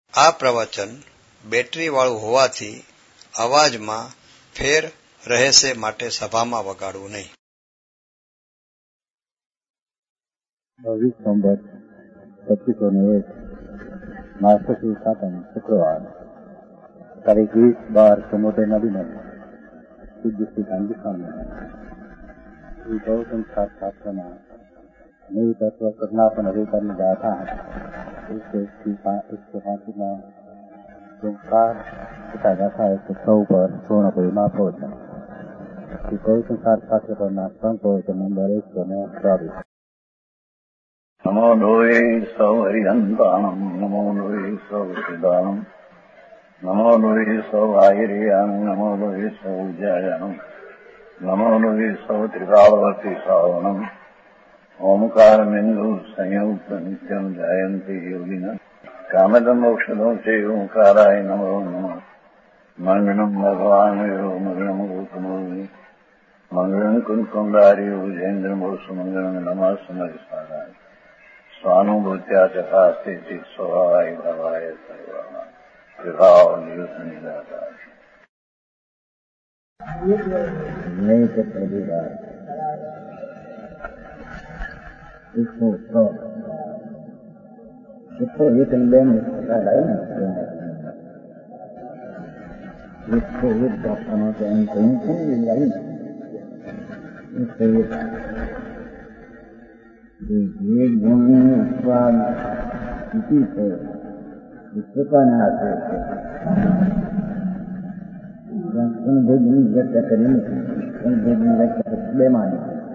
આ પ્રવચન બેટરીવાળું હોવાથી અવાજમાં ફેર રહેશે માટે સભામાં વગાડવું નહીં. 20 નવેમ્બર 2501 માર્ગશીર સાતમ શુક્રવાર તારીખ 20/12 સમોદર નદીમાં શુદ્ધ શ્રી ગાંધી સ્વામી શ્રી ગૌતમ શાસ્ત્રના નવી તત્વ પ્રજ્ઞાપન અધિકારની ગાથા 105 ओंकार तथा गाथा 106 पर पूर्ण परिमाण प्रवचन श्री गौतम शास्त्र पर प्रवचन नंबर 124. नमो लोये सौ हरिहंताणम नमो लोये सौ सिद्धाणम नमो लोये सौ आयर्याम नमो लोये सौ जयाम नमो लोये सौ त्रिकालवर्ती श्रावणम ओंकार बिंदु संयुक्त नित्यम जयंती योगिना कामदम मोक्षदो से ओंकाराय नमो नमः. मंगलम भगवान मंगलम गौतमोनि मंगलम कुंकुंडारी उजेन्द्र सुमंगलम नमः समरिसाराय स्वानुभूत्या चकास्ते स्वभावाय भवाय सर्वाः विभाव नियुतनिदाता नहीं तो परिवार इसको इसको ये कंडेम है इसको ये डॉक्टरों के अंकों लाई इसको ये गुण स्वाद इसी से इसको कहना आते उन भेजनी व्यक्त करें उन भेजनी व्यक्त बेमानी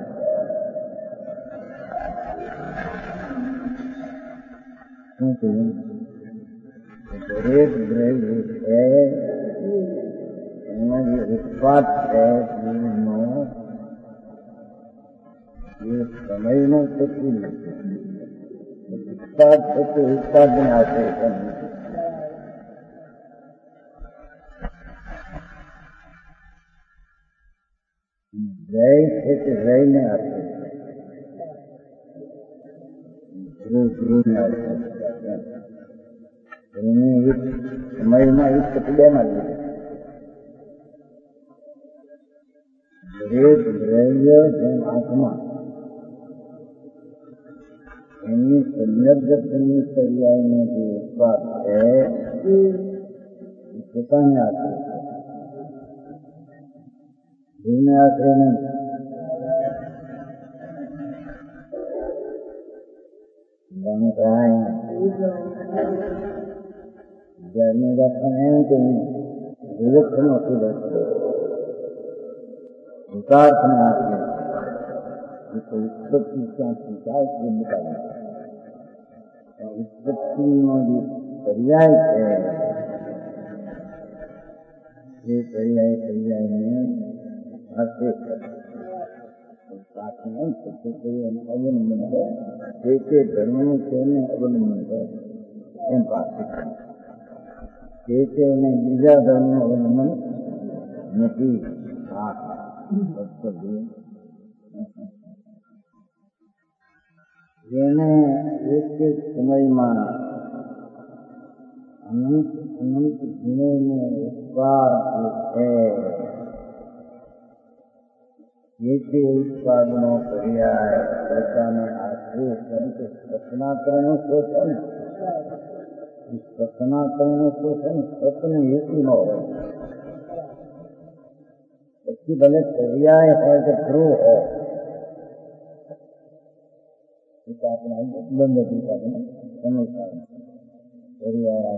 दरेक द्रव्य है एમાં જે ઉત્પાદ છે જીવનો એ સમયનો કેટલી ઉત્પાદ એટલે ઉત્પાદન આપે જય છે તે જયને આપે ધ્રુવને આપે સમયમાં એક પ્રક્રિયામાં દરેક દ્રવ્ય જેમ આત્મા એની સંયર્ગતની પર્યાયનો જે ઉત્પાદ છે એ પોતાને આશરે છે જીવને આશરે નહીં. જ્યારની રક્ષણ એમ કે વિલક્ષણો સુરત વિકાસને આપે ઉત્પત્તિ ક્યાંથી જાય તે બતાવી ઉત્પત્તિનો જે પર્યાય છે એ પર્યાયને હાથે સાથે નહીં થશે એનું અવલંબન છે તે ધર્મનું છે એને અવલંબન કરે એમ પાસે તે છે એને બીજા ધર્મનું અવલંબન નથી. જેને એક એક સમયમાં અનંત અનંત ગુણોનો ઉત્પાદ જે છે ઉત્પાદનો પર્યાય પોતાને આશરે તરીકે સ્વપ્નાકરણ શોષણ સ્વપ્નાકરણ શોષણ સ્વપ્ન હેતુ ન હોય પછી ભલે પર્યાય હોય કે ધ્રુવ હોય આપણે બંધ હતી આપણે સમજતા પર્યાય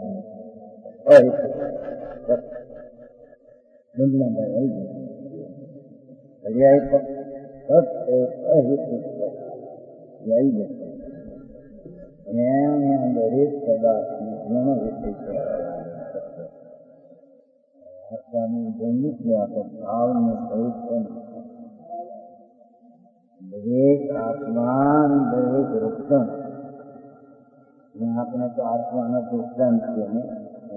બંધમાં ભાઈ આવી જાય પર્યાય અહેતુ આવી જાય એના દરેક પદાર્થને ગુણ વિશે આત્માની જન્મિત ભાવને પવિત્ર દરેક આત્મા દરેક રક્ષણ આપણે તો આત્માના દૃષ્ટાંત છીએ ને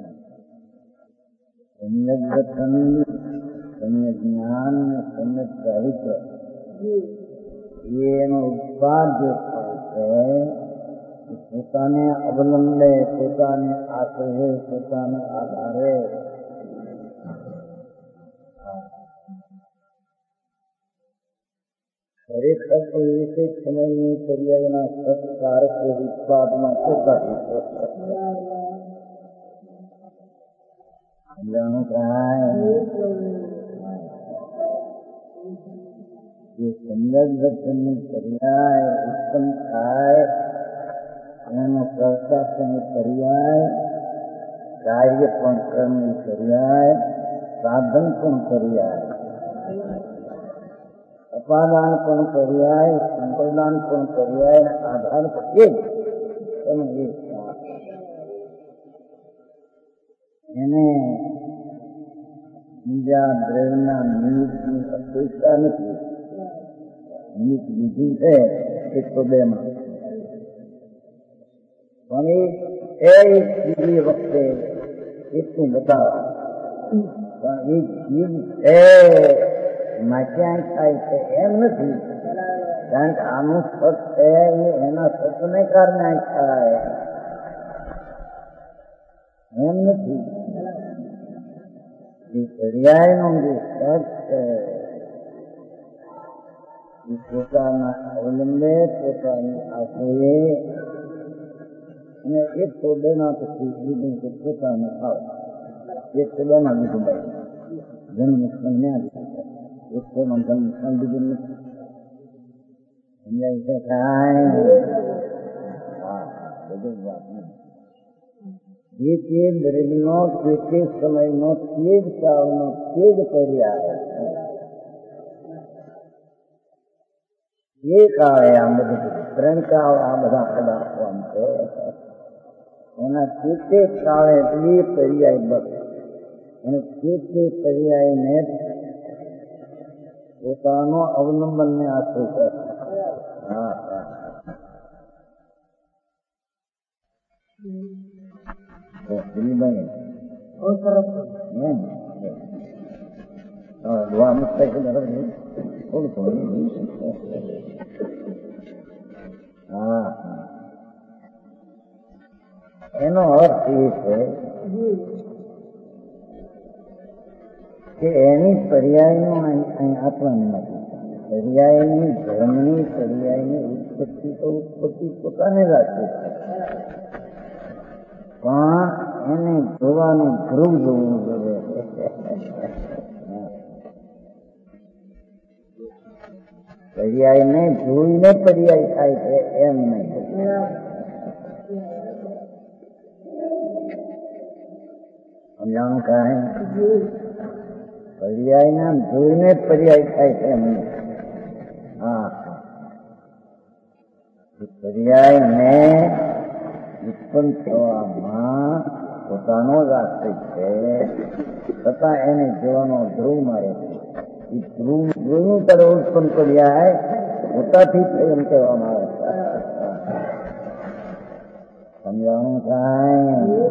સમ્યક દર્શન સમ્યક જ્ઞાન સમ્યક ચારિત્ર એનો ઉત્પાદ જે થાય છે પોતાને અવલંબે, પોતાને આશ્રય, પોતાને આધારે ખરેખર તો એક સમયની પર્યાયના સત્કાર કે ઉત્પાદમાં પોતા જે સંયમ દર્શનની પર્યાય ઉત્પન્ન થાય એનો કરતા તેની પર્યાય, કાર્ય પણ કર્મની પર્યાય, સાધન પણ પર્યાય, અપાદાન પણ પર્યાય, સંપ્રદાન પણ પર્યાય, આધાર પણ એને બીજા દ્રવ્યના નિમિત્તની અપેક્ષા નથી. નિમિત્ત બીજું છે 102 માં, પણ એ બીજી વખતે એટલું બતાવે પણ એ ચીજ છે ક્યાંય થાય છે એમ નથી. કારણ કે આનું સત છે એ એના સતને કારણે થાય એમ નથી. એ પર્યાયનો જે સત છે એ પોતાના અવલંબે, પોતાની આશ્રયે અને 102 ના પછી બીજું કે પોતાને આવે. 102 માં બીજું ભાઈ જન્મ નુકસાન ન્યા 100 માં જન્મ નુકસાન બીજું નથી. સમજાય છે કાંઈ? હા, બધું વાત નહીં. તે દ્રવ્યનો તે સમયનો તે જ કાળનો તે જ પર્યાય એ કાળે આ બધું 3 કાળ આ બધા પદાર્થો આમ છે એના તે કાળે એ પર્યાય બસ અને તે પર્યાયને પોતાનો અવલંબનને આશ્રય કરે. હા એનો અર્થ એ છે કે એની પર્યાયનું અહીં આપવાનું નથી. પર્યાયની ધર્મની પર્યાયની ઉત્પત્તિ તો ઉત્પત્તિ પોતાને રાખે છે, પણ એને જોવાનું ધ્રુવ જોવું જોઈએ. પર્યાયને જોઈને પર્યાય થાય છે એમ નહીં. સમજાણું કાંઈ? પર્યાયના જોઈને પર્યાય થાય છે એમ નહીં. હા, પર્યાયને ઉત્પન્ન થવામાં પોતાનો જ આશ્રય છે, છતાં એને જોવાનો ધ્રુવ મારે છે. એ ધ્રુવનું તરફ ઉત્પન્ન પર્યાય પોતાથી એમ કહેવામાં આવે છે. સમજાણું કાંઈ?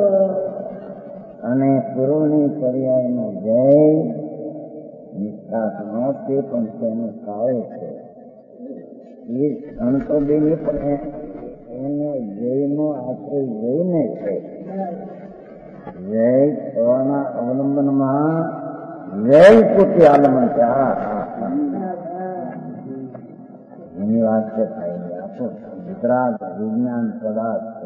અને પૂર્વની પર્યાયનો જય નિષ્ઠાસનો તે પણ તેનું કાળે છે. એ સંતો બેની પણ એને જયનો આશ્રય જઈને છે. જય થવાના અવલંબનમાં જય પોતે આલમન છે. એની વાત છે થાય આપો વિતરાગ વિજ્ઞાન પદાર્થ છે.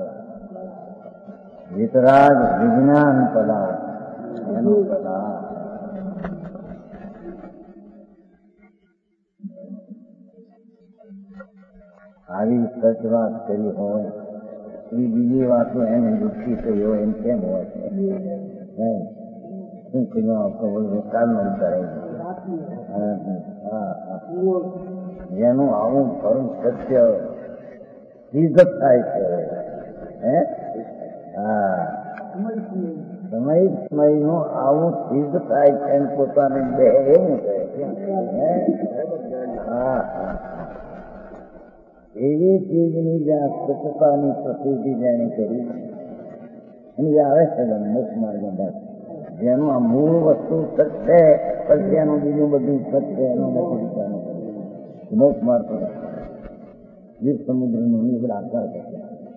વિતરાગ વિજ્ઞાન પદાર્થ એનો પદાર્થ આવી સચ વાત કરી હોય એ બીજી વાતો એને દુઃખી થઈ હોય એમ કેમ હોય છે? શું કહ્યું કાલનો જેનું આવું ખરું સત્ય સિદ્ધ થાય છે. સમય નું આવું સિદ્ધ થાય છે એમ પોતાને બે એવું કહે છે. એવી ચીજની જ્યાં સત્યતાની પ્રસિદ્ધિ જેને કરી એની આવે છે મોક્ષ માર્ગ જેનું આ મૂળ વસ્તુ સત્ય પછી એનું બીજું બધું સત્ય એનું નથી મોક્ષ માર્ગ ગીર સમુદ્રનું નિવડ આકાર કરશે.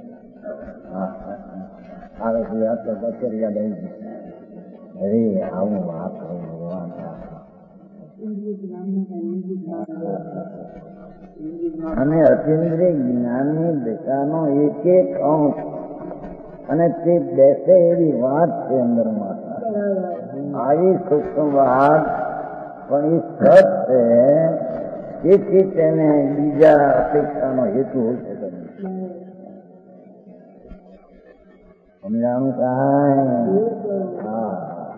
આવે છે આ તો બચર યાદ આવી ગયું. અરે આવું વાત હોય ભગવાન. અને અતિન્દ્રિય જ્ઞાનની દશાનો એક એક અંશ અને તે બેસે એવી વાત છે અંદરમાં. આવી સૂક્ષ્મ વાત પણ એ સત છે, તેથી તેને બીજા અપેક્ષાનો હેતુ હોય છે. સમજાણું કાંઈ? હા,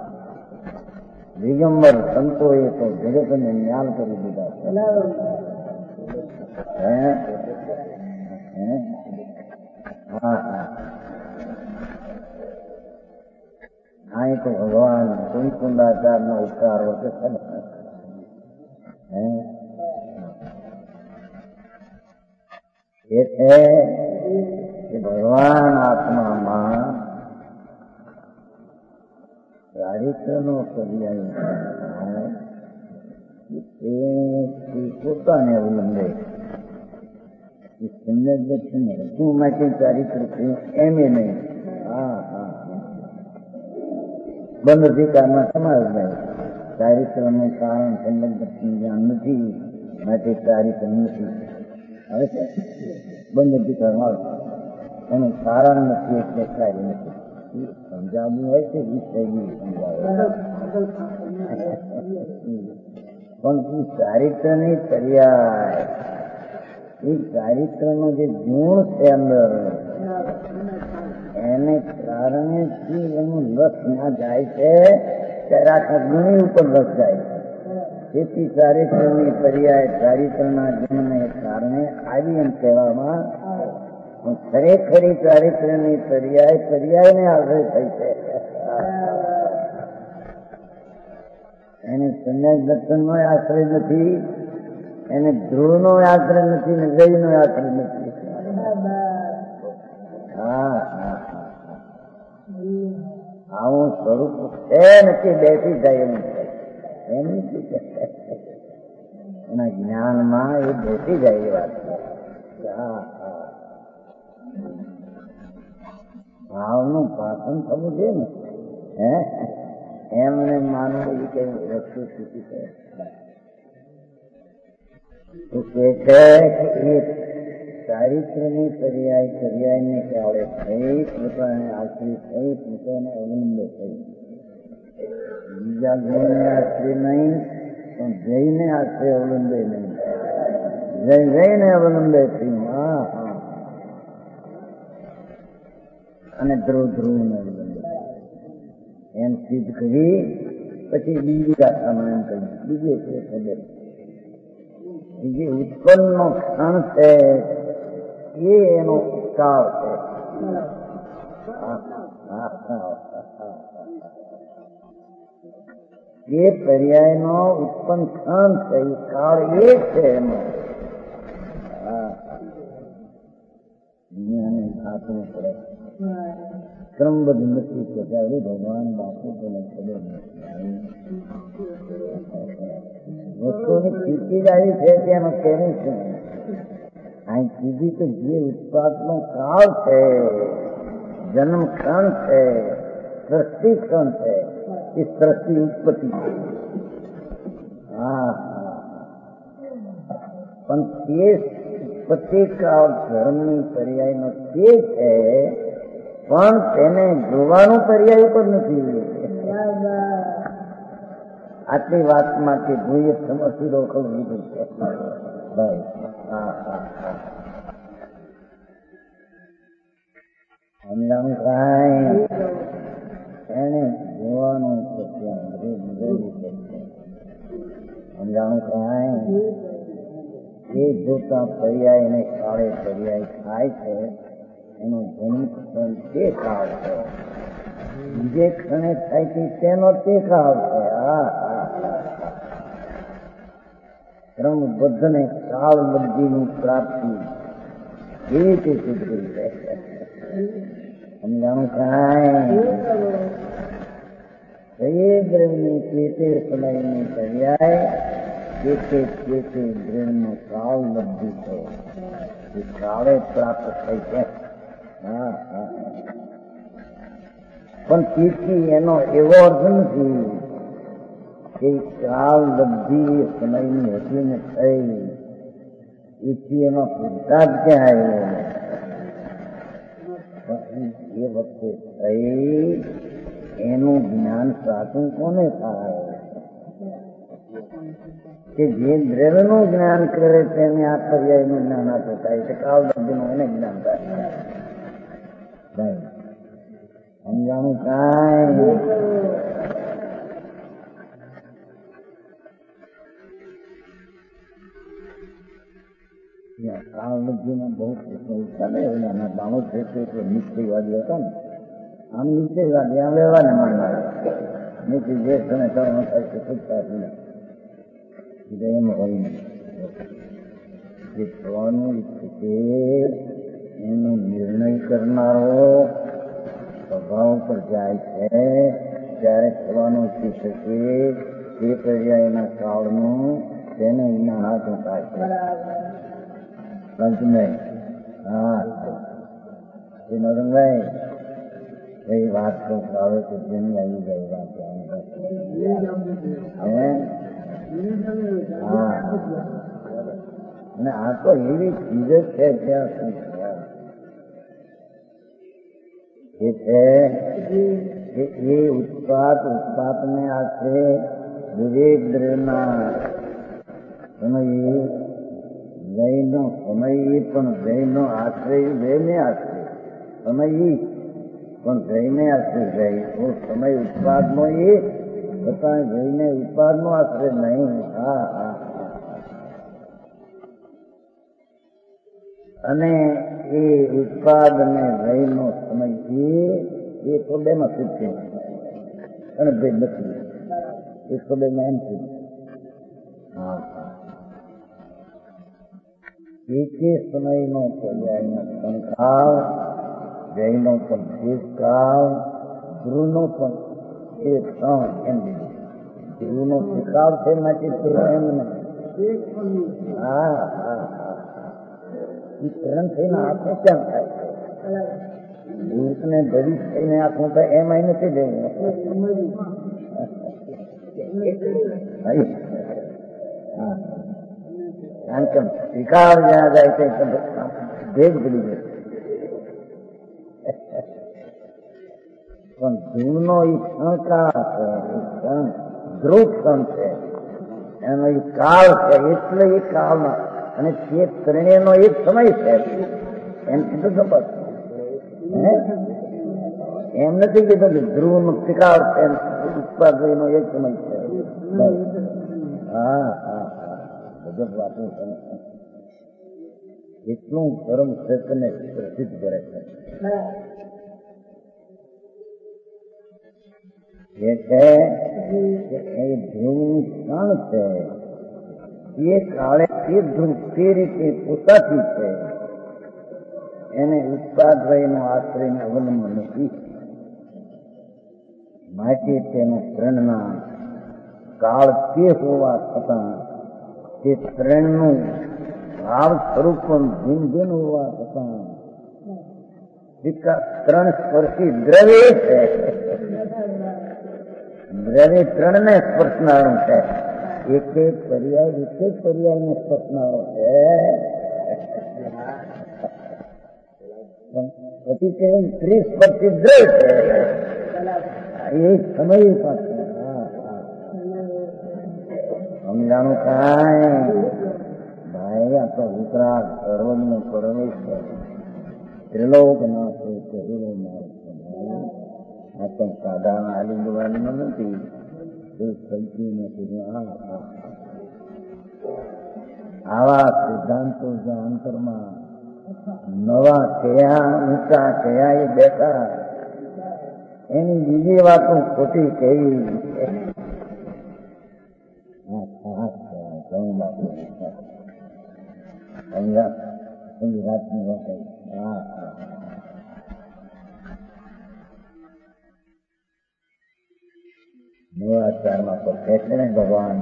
દિગંબર સંતોએ તો જગતને જ્ઞાન કરી દીધા છે. અહીં તો ભગવાન કુંકુંડાચાર નો ઉપકાર વખતે એ છે કે ભગવાન આત્મામાં ચારિત્રનો પર્યાય પોતાને અવલંબે સંજ્ઞ દર્શન તું માટે ચારિત્ર થયું એમ એ નહીં. હા હા, બંધ અધિકારમાં સમાજ નહીં. ચારિત્રનું કારણ સંજ્ઞ દર્શન જ્ઞાન નથી, માટે ચારિત્ર નથી. હવે બંધ અધિકારમાં એનું કારણ નથી એટલે કાર્ય નથી. સમજાવવું હોય છે વિષય સમજાવે, પણ એ ચારિત્રની પર્યાય, એ ચારિત્રનો જે ગુણ છે અંદર, એને કારણે એનું લક્ષ ના જાય છે ત્યારે આખા ગુણી ઉપર લક્ષ જાય છે. તેથી ચારિત્રની પર્યાય ચારિત્રના ગુણને કારણે આવી એમ કહેવામાં, પણ ખરેખરી ચારિત્રની પર્યાય પર્યાયને આશ્રય થઈ છે. એને સંન્યાસ દર્શનનો આશ્રય નથી, એને ધ્રુવનો આશ્રય નથી, ને જયનો આશ્રય નથી. હા, આવું સ્વરૂપ છે નથી, બેસી જાય એમ છે. એમ નથી એના જ્ઞાનમાં એ બેસી જાય એ વાત છે. હા, ભાવનું પાસન થવું છે ને, એમને માનવું એ કઈ વસ્તુ સ્થિતિ છે. તો કે છે કે એ ચારિત્રની પર્યાયને કાળે થઈ, પોતાને આશ્રય થઈ, પોતાને અવલંબે થઈ. બીજા ગુણને આશ્રય નહીં, પણ જઈને આશ્રય અવલંબે નહીં. જઈને અવલંબે થયું. હા હા, અને ધ્રુવને અવલંબે એમ સિદ્ધ કરી પછી બીજી ગાથામાં એમ કહ્યું. બીજે છે ખબર, જે ઉત્પન્નનો ક્ષણ છે એ એનો કાળ છે. એ પર્યાયનો ઉત્પન્ન ક્ષણ છે, એ કાળ એ છે એનો. દુનિયાને આપવું પડે, ક્રમબદ્ધ નથી કે ત્યારે ભગવાન બાપુ તેને ખબર નથી. વસ્તુની સ્થિતિ જ આવી છે તેનું કેવું છે. અહીં કીધી તો જે ઉત્પાદનો કાળ છે, જન્મ ક્ષણ છે, સૃષ્ટિ ક્ષણ છે, એ સૃષ્ટિ ઉત્પત્તિ છે. હા, પણ તે ઉત્પત્તિ કાળ ધર્મની પર્યાયનો તે છે, પણ તેને જોવાનું પર્યાય ઉપર નથી. આટલી વાતમાં કે જોઈએ સમસ્યા રોકડ લીધું છે. સમજાણું કાંઈ? એને જોવાનું સમજાણું કાંઈ? એ જોતા પર્યાય ને કાળે પર્યાય થાય છે, એનો જન્મ ક્ષણ તે કાળ છે, બીજે ક્ષણે થાય છે તેનો તે કાળ છે. ક્રમબદ્ધ ને કાળ બુદ્ધિની પ્રાપ્તિ એવી રીતે સિદ્ધ કરી છે. સમજાણું કાંઈ? એ દ્રવની ચેતે સમયની પર્યાય ચેતે દ્રવનો કાળ બુદ્ધિ છે, એ કાળે પ્રાપ્ત થઈ છે. હા હા. પણ તેથી એનો એવો અર્થ નથી કે કાળ બધી સમયની હતી ને થઈ એથી એમાં પુરસાદ ક્યાં આવ્યો? એ વખતે થઈ એનું જ્ઞાન સાચું કોને થાય? કે જે દ્રવ્યનું જ્ઞાન કરે તેને આ પર્યાયનું જ્ઞાન આપે થાય છે. કાળ બધીનું એને જ્ઞાન થાય. સમજાણું કાંઈ? કાળબુદ્ધિમાં બહુ ચાલે એના બાણો છે એટલે નિશ્ચયવાદી હતા ને. આમ નિશ્ચયવાદી આમ વ્યવહારને માનનાર નીતિ જે તમે કર્મ થાય છે પૂછતા એમ હોય નહીં. જે થવાનું છે એનો નિર્ણય કરનારો સ્વભાવ પર જાય છે ત્યારે થવાનું થઈ શકે તે પર્યાયના કાળનું તેને જ્ઞાન હાથું થાય છે. નહીં હા એ નરેન્દ્રભાઈ એ વાત તો આવે તો જેની આવી ગઈ વાત હા. અને આ તો એવી ચીજ છે ત્યાં શું એ છે કે એ ઉત્પાદને આશરે વિવેક દ્રવ્યના સમય જયનો સમય પણ જયનો આશ્રય જયને આશ્રય સમય પણ જયને આશ્રય જાય તો સમય ઉત્પાદનો એ છતાં જયને ઉત્પાદનો આશ્રય નહીં. હા હા. અને એ ઉત્પાદ અને જયનો સમય એ તો બેમાં સિદ્ધ અને ભેદ નથી. એ તો બેમાં એમ સિદ્ધ. હા એકે સમયનો પર્યાયનો સંકાળ જયનો પણ શેષકાળ ધ્રુવનો પણ એ ત્રણ એમ દીધું. ધ્રુવનો શિકાળ છે માટે ધ્રુવ એમ નહીં. હા હા હા. એ ત્રણ થઈને આંખો કેમ થાય છે? ભૂતને ભવિષ્ય થઈને આંખું થાય એમાં નથી દેવું. હા કારણ કે શિકાર જ્યાં જાય છે ભેદ પડી જાય. પણ ધૂળનો એ ક્ષણકાળ છે, ધ્રુવ ક્ષણ છે, એનો એ કાળ છે એટલે એ કાળમાં અને તે ત્રણેયનો એક સમય છે એમ કીધું તો બસ. એમ નથી કીધું કે ધ્રુવનો શિકાર છે ઉત્પાદનો એક સમય છે. હા હા બધું વાતો એટલું ધર્મ ક્ષેત્રને પ્રસિદ્ધ કરે છે. એ છે કે એ ધ્રુવનું ક્ષણ છે એ કાળે તે ધ્રુવ તે રીતે પોતાથી છે એને ઉત્પાદનો આશ્રયને અવલંબન નથી. માટે તેના ત્રણના કાળ તે હોવા છતાં તે ત્રણનું ભાવ સ્વરૂપ પણ ભિન્ન ભિન્ન હોવા છતાં ત્રણ સ્પર્શી દ્રવ્ય છે. દ્રવ્ય ત્રણને સ્પર્શનારું છે. એક એક પર્યાયને સ્પર્શનારો છે. પછી તે ત્રિસ્પર્શી દ્રવ્ય છે. એ સમય પાસે સમજાણું કાંઈ ભાઈ આ તો વિતરાગ સર્વજ્ઞ પરમેશ્વર ત્રિલોકનાથ કહેલો માર્ગ આ કંઈ સાધારણ આલિંગવાનું નથી. આવા સિદ્ધાંતો જ્યાં અંતરમાં નવા કયા ઊંચા કયા એ બેઠા એની બીજી વાતો ખોટી કેવી રાતની વાત. નવાચારમાં તો કહે છે ને ભગવાન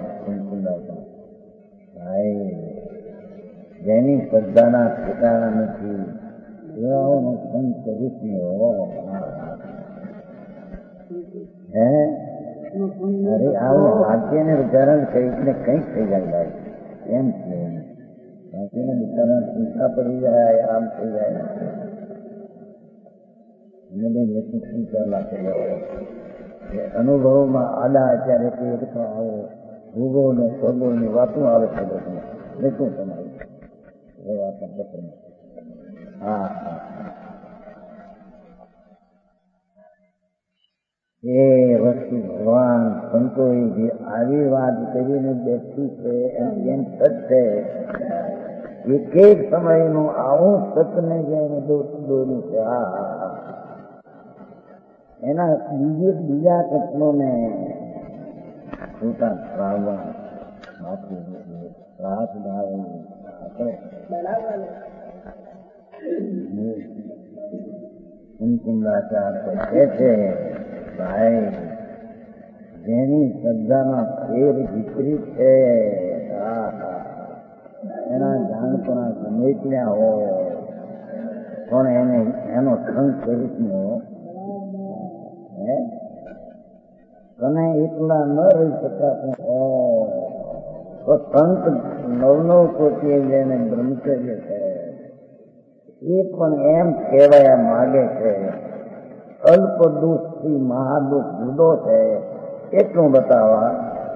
ભાઈ જેની શ્રદ્ધાના ઠેકાણા નથી સેવાઓનો સંત કરીશને હે અરે આવું ભાગ્યને વિચારણ કરીને કંઈક થઈ જાય એમ છે ભાગ્યને વિચારણ ચિંતા પડી જાય આમ થઈ જાય અનુભવમાં આડા અત્યારે આવો ભૂગોળ ને ખગોળ ની વાતો આવે છે શું તમારું એ વાત હા એ વસ્તુ ભગવાન સંતોએ જે આવી વાત કરીને બેઠી છે એમ સત્ય એક એક સમયનું આવું સતને જઈને દોર્યું છે એના બીજા તત્વોને પોતા પ્રાવવા ત્રાસ કુંકુંદાચાર કહે છે ભાઈ જેની શ્રદ્ધામાં ફેર વિપરીત છે એના જાણપણા સમેટ્યા હોય પણ એનો સંગ કરીશનો તને એકલા ન રહી શકાતું તો સંત નવ કોટીએ જેને બ્રહ્મચર્ય છે એ પણ એમ કહેવાયા માગે છે અલ્પ દોષથી મહાદોષ જુદો છે એટલું બતાવવા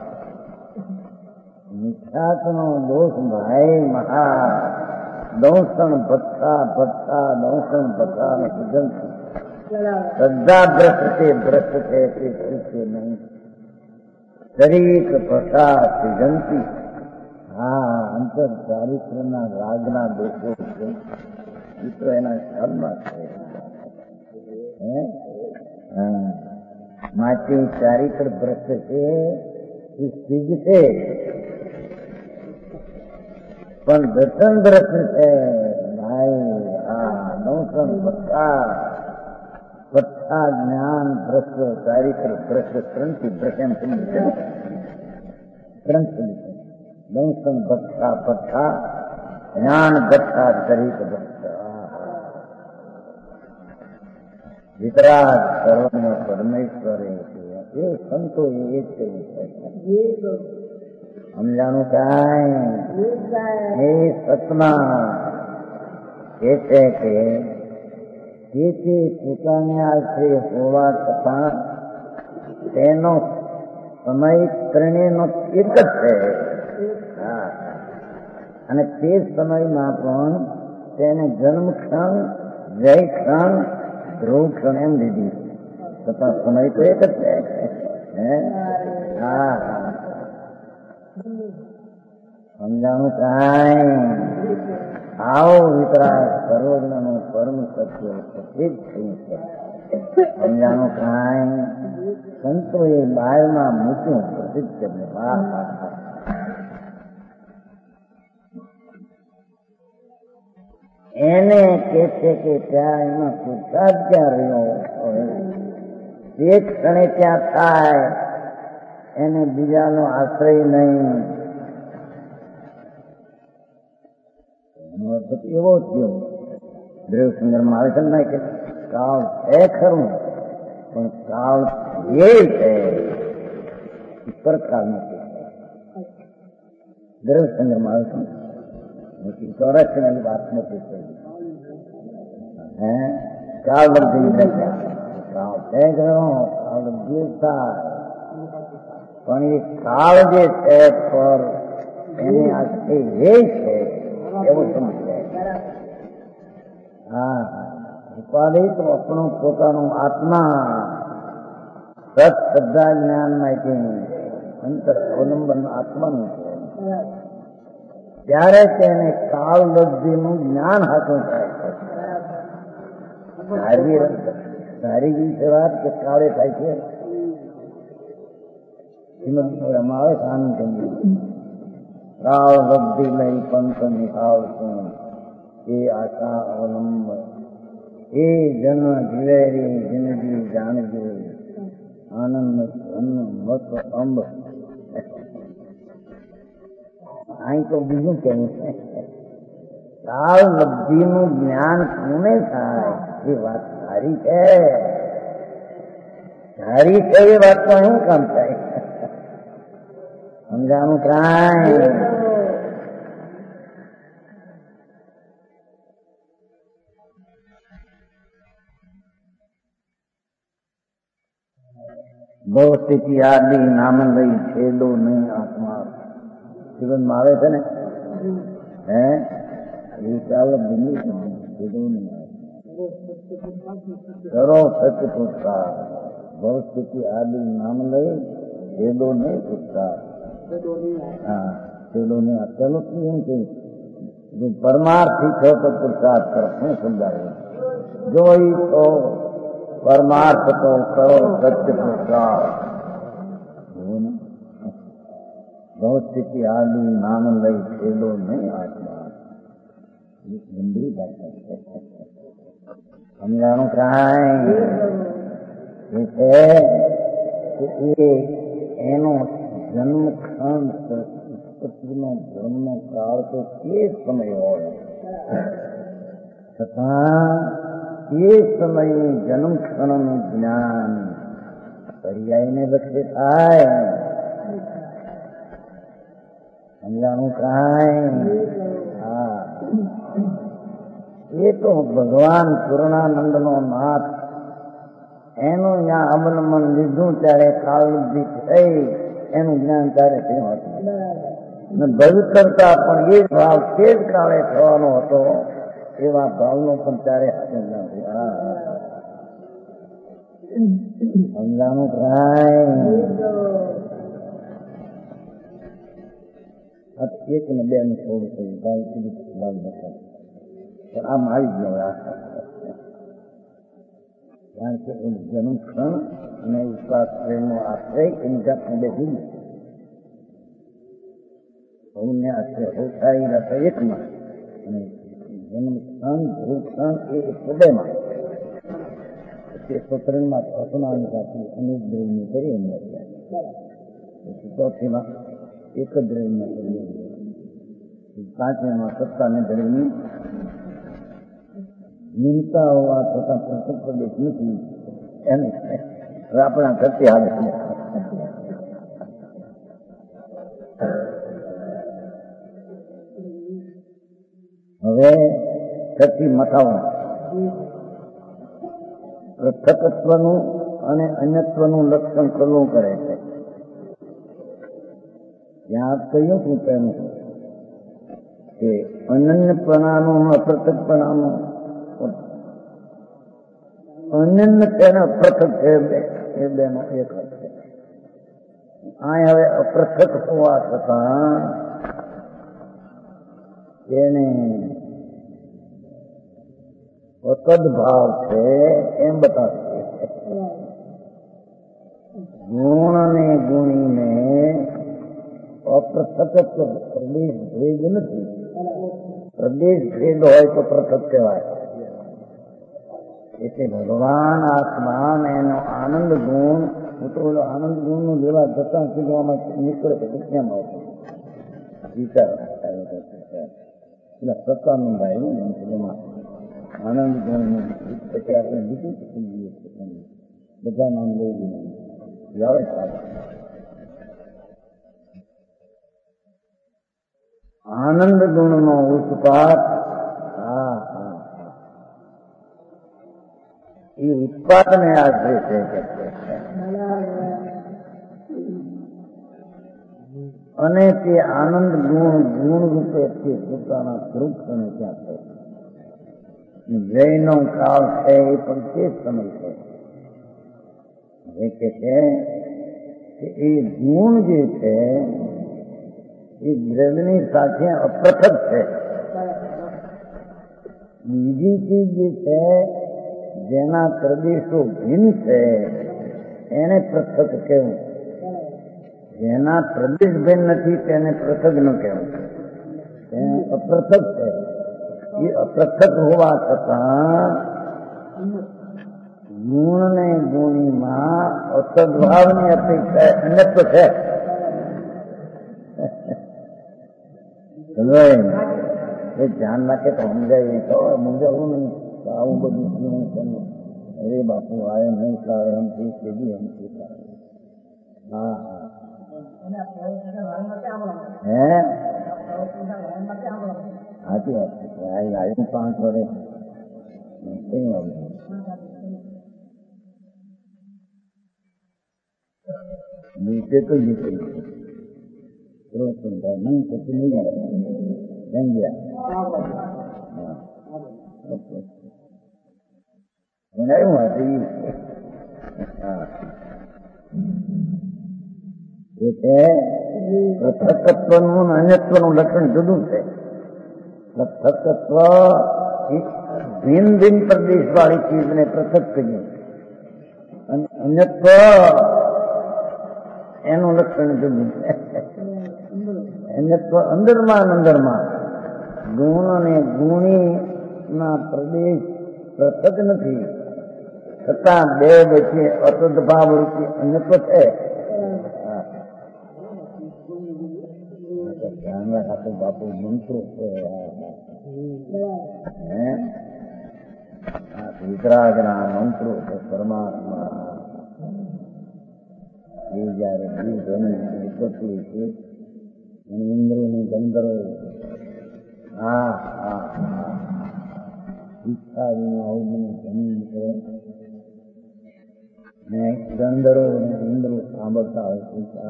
મિથ્યાત્વનો દોષ ભાઈ મહા દંસણ ભથ્થા દંસણ ભથ્થા સુજન શ્રદ્ધા ભ્રષ્ટ છે તે શીખે નહીં શરીર ભથ્થા સિજંતી અંતર ચારિત્રના રાગના દોષો છે એ તો એના ખ્યાલમાં છે માટે ચારિત્ર ભ્રષ્ટ છે એ સિદ્ધ છે પણ દર્શન ભ્રષ્ટ છે ભાઈ નૌસન ભથ્થા જ્ઞાન ભ્રષ્ટ ચારિત્ર ભ્રષ્ટ ત્રણથી ભ્રષ્ટ દંસન ભથ્થા જ્ઞાન ભથ્થા ચારિત્ર ભ્રષ્ટ વિતરાગ સર્વનો પરમેશ્વર એ સંતો એ જ કહ્યું છે સમજાનું કાંઈ એ સતના એ છે કે જેથી પોતાને આશ્રય હોવા છતાં તેનો સમય ત્રણેયનો એક જ છે અને તે સમયમાં પણ તેને જન્મ ક્ષણ જય ક્ષણ ધ્રુવ ક્ષણ એમ દીધી છતાં સમય તો એક જ છે સમજાણું કાંઈ આવો વિતરાગ સર્વજ્ઞનું પરમ સત્ય પ્રસિદ્ધ થયું છે સમજાણું કાંઈ સંતોએ બહારમાં મૂક્યું પ્રસિદ્ધ છે એને કે છે કે ત્યાં એમાં પુરસાદ ક્યાં રહ્યો એક ક્ષણે ત્યાં થાય એને બીજાનો આશ્રય નહીં એવો થયો દેવસુંદર માલચંદ કે કાળ છે ખરું પણ કાળ એ છે ઈશ્વર કાળ નથી દેવસુંદર માલચંદ ચોરાસી વાત નથી કાળ બધી કાળ છે ખરો કાળ બધી થાય પણ એ કાળ જે છે પર એની આખી એ છે એવું સમજે ઉપાધિ તો આપણું પોતાનું આત્મા સત શ્રદ્ધા જ્ઞાન માંથી અંતર અવલંબન આત્માનું છે ત્યારે તેને કાળ લબ્ધિનું જ્ઞાન હાથું થાય છે ધારી વિશે વાત કે કાળે થાય છે એમાં આવે છે આનંદ કાળ લબ્ધિ લઈ પંથ નિભાવશું એ આશા અવલંબ એ જન્મ જીવેરી જિંદગી જાણજે આનંદ મત અંબ અહીં તો બીજું કેવું છે કાળ લબ્ધિનું જ્ઞાન કોને થાય એ વાત સારી છે. સારી છે એ વાત તો શું કામ થાય? સમજાણું કાંઈ? બહુ સ્થિતિ આદિ નામ લઈ છેડો નહીં આત્મા જીવનમાં આવે છે ને હે એ ચાલો બિંદુ છેડો નહીં કરો સત્ય પુરસ્કાર બહુ સ્થિતિ આદિ નામ લઈ છેડો નહીં પુરસ્કાર. હા છેડો નહીં પેલું શું એમ કે જો પરમાર્થી છો તો પુરસાદ કરો. શું સમજાવે? જોઈ તો પરમાર્થ તો કરો સત્ય પુરસ્કાર. બહુ સ્થિતિ આદિ નામ લઈ છેડો નહીં આત્મા. ગંભીર ભાષા સમજાણું કાંઈ? એ છે કે એનો જન્મ ખંડ ઉત્પત્તિનો જન્મનો કાળ તો તે સમય હોય છતાં એ સમયે જન્મ ક્ષણનું જ્ઞાન પર્યાયને લક્ષ્ય થાય. સમજાણું કાંઈ? હા એ તો ભગવાન પૂર્ણાનંદનો નાથ એનું ત્યાં અવલંબન લીધું ત્યારે કાળબુદ્ધિ થઈ એનું જ્ઞાન ત્યારે થયું હતું. ભવિષ્યતા પણ એ ભાવ તે જ કાળે થવાનો હતો એવા ભાવનો પણ ત્યારે સમજાણું કાંઈ? એક ને બે ને થોડું થયું ભાઈ પણ આમ આવી ગયો. કારણ કે એનું જન્મ ક્ષણ અને વિશ્વાસ પ્રેમનો આશ્રય એની જાતને બેસી સૌને આશ્રય હોતાઈ રહેતા એકમાં અને જન્મ ક્ષણ ધ્રુવ ક્ષણ એ હૃદયમાં તે સ્વતંત્રમાં અસમાન સાથે અનેક દ્રવ્યની કરી એની પછી ચોથીમાં એક જ દ્રવ્યમાં કરીએ. પાંચમામાં સત્તાને દ્રવ્યની નિમતા હોવા છતાં પ્રથમ પ્રદેશ નથી એને આપણા કરતી હાલે છે. હવે છઠ્ઠી મથાવણ પૃથકત્વનું અને અન્યત્વનું લક્ષણ કરવું કરે છે. ત્યાં કહ્યું શું કહ્યું કે અનન્યપણાનું અપૃથકપણાનું અનન્ય તેને અપૃથક છે એ બેનો એક છે. આ હવે અપૃથક હોવા છતાં તેને અકદ ભાવ છે એમ બતાવે. ગુણ અને ગુણીને અપૃથક પ્રદેશ ભેદ નથી. પ્રદેશ ભેદ હોય તો પૃથક કહેવાય. એટલે ભગવાન આત્મા એનો આનંદ ગુણ હું તો આનંદ ગુણ નું લેવા જતા સીધવામાં નીકળે છે કેમ આવશે વિચાર એટલે સત્તાનંદ આવ્યું આનંદ ગુણ નું પછી આપણે બીજું શીખી બધા નામ લઈ દીધું આવે આનંદ ગુણ નો ઉત્પાદ. હા હા એ ઉત્પાદને આશ્રય છે અને તે આનંદ ગુણ ગુણ રૂપે તે પોતાના સ્વરૂપ અને ત્યાં છે. જયનો કાળ છે એ પણ તે સમય છે. હવે કે છે કે એ ગુણ જે છે એ દ્રવ્યની સાથે અપૃથક છે. બીજી ચીજ જે છે જેના પ્રદેશો ભિન્ન છે એને પૃથક કહેવું. જેના પ્રદેશ ભિન્ન નથી તેને પૃથક ન કહેવું. તેને અપૃથક છે. એ અપૃથક હોવા છતાં ગુણ ને ગુણીમાં અસદભાવની અપેક્ષા અન્યત્વ છે. એ ધ્યાન નાખે તો સમજાય તો સમજાવું નહીં તો આવું બધું જીવન છે. અરે બાપુ આય નહીં કારણથી તે બી હમથી કારણ. હા હે સાચી વાત છે. આવ્યું 5 વર્ષ કઈ આવ્યું નીચે તો જીતે નહીં પછી નહીં ગયા પૃથકત્વનું અન્યત્વનું લક્ષણ જુદું છે. પૃથકત્વ ભિન્ન ભિન્ન પ્રદેશ વાળી ચીજને પૃથક કહીએ. અન્યત્વ એનું લક્ષણ જુદું છે. અન્યત્વ અંદરમાં ગુણ અને ગુણી ના પ્રદેશ પૃથક નથી છતાં બે વચ્ચે અતદભાવ રૂપી અન્યત્વ છે. બાપુ મંત્રો છે વિતરાગના મંત્રો છે. પરમાત્મા એ જયારે ઉત્પત્તિ છે ઇન્દ્રો ની ગંધરો ઈચ્છા વિના અવગુણ જમીન છે ને ગંધરો અને ઇન્દ્રો સાંભળતા હોય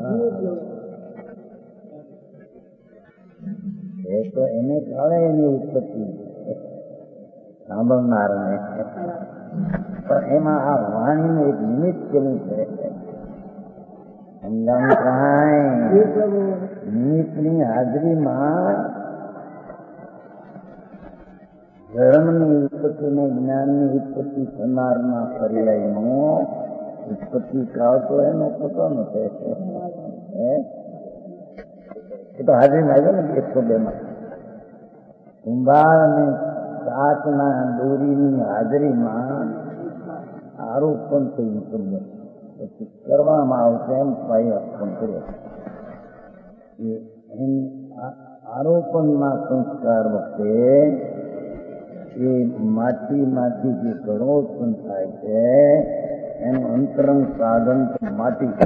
છે તો એને કાળે એની ઉત્પત્તિ સાંભળનારને. પણ એમાં આ વાણીનું એક નિમિત્ત કેવું છે નિમિત્તની હાજરીમાં ધર્મની ઉત્પત્તિ અને જ્ઞાનની ઉત્પત્તિ થનારના પર્યાયનો ઉત્પત્તિ કાળ તો એનો પોતો નથી. એ તો હાજરીમાં આવ્યો ને 102 માં કુંભાર અને કાચના દોરીની હાજરીમાં આરોપણ થયું શબ્દ પછી કરવામાં આવશે એમ પાય અર્પણ કર્યો. આરોપણના સંસ્કાર વખતે એ માટીમાંથી જે ઘણો ઉત્પન્ન થાય છે એનું અંતરંગ સાધન માટી છે.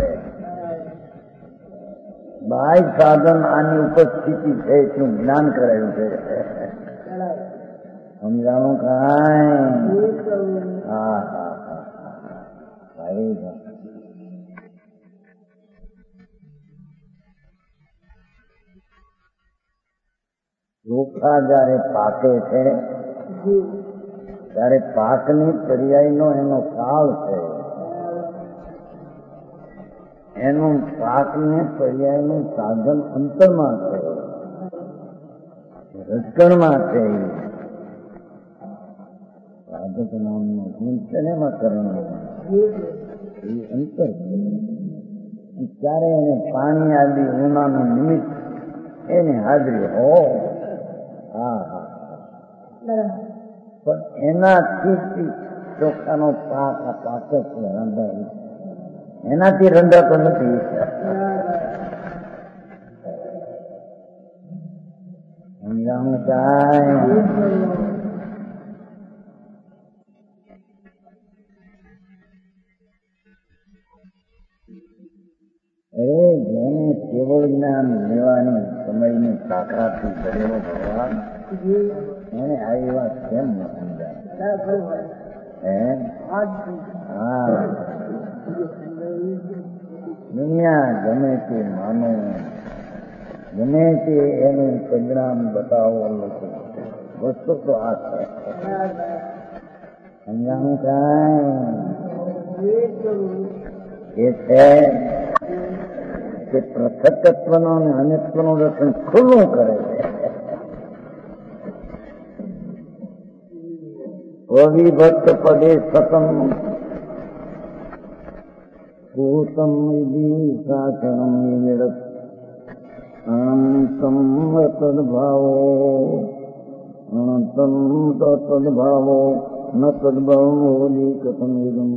બાહ્ય સાધન આની ઉપસ્થિતિ છે એટલું જ્ઞાન કરાયું છે. સમજાણું કાંઈ? હા ચોખા જયારે પાકે છે ત્યારે પાકની પર્યાયનો એનો કાળ છે. એનું પાકને પર્યાયનું સાધન અંતરમાં છે, રજકણમાં છે. સાધક નામનું ગુણ છે ને એમાં કરણ એ અંતર છે. ત્યારે એને પાણી આદિ ઉનાનું નિમિત્ત એની હાજરી હો. પણ એનાથી ચોખાનો પાક આ પાક છે રંધાય એનાથી રંધાતો નથી. સમજાણું કાંઈ? જેને કેવળ જ્ઞાન લેવાની સમયની તાકાતથી ભરેલો ભગવાન એને આવી વાત કેમ ન સમજાય? દુનિયા ગમે તે માનો, ગમે તે એનું પરિણામ બતાવો લોકો, વસ્તુ તો આ છે. સમજાણું કાંઈ? એ છે કે પૃથકત્વનો અને અન્યત્વનું દર્શન ખુલ્લું કરે છે. અવિભક્ત પદે સતમ ભૂતમ શાસનમ નિરત અનંતમ તદ્ભાવો અનંતમ તદ્ભાવો ન તદ્ભાવોલી કથમ વિદમ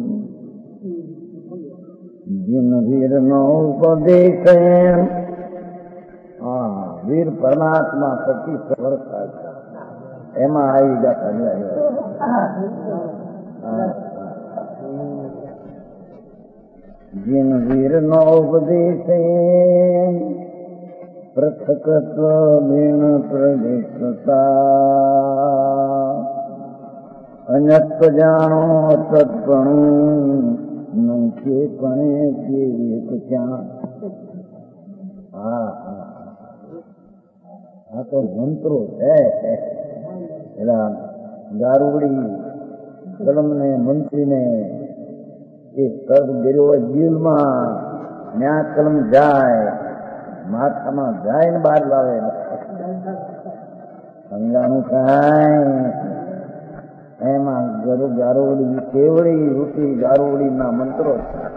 जिन वीर नो उपदेश. वीर परमात्मा प्रति सफर था એમાં આવી ગયા. જીન વીર નો ઉપદેશ પૃથકત્વ બીણ પ્રદેશતા અન્યત્વ જાણો તત્પણું નંકે પણે કેવી ક્યાં. આ તો મંત્રો છે. એના દારૂડી કલમને મંત્રીને એ સર્વ ગીરો દિલમાં ન્યા કલમ જાય, માથામાં જાય ને બહાર લાવે. સમજાણું કાંઈ એમાં ગારોડી કેવડી રૂટી ગારોડી ના મંત્રો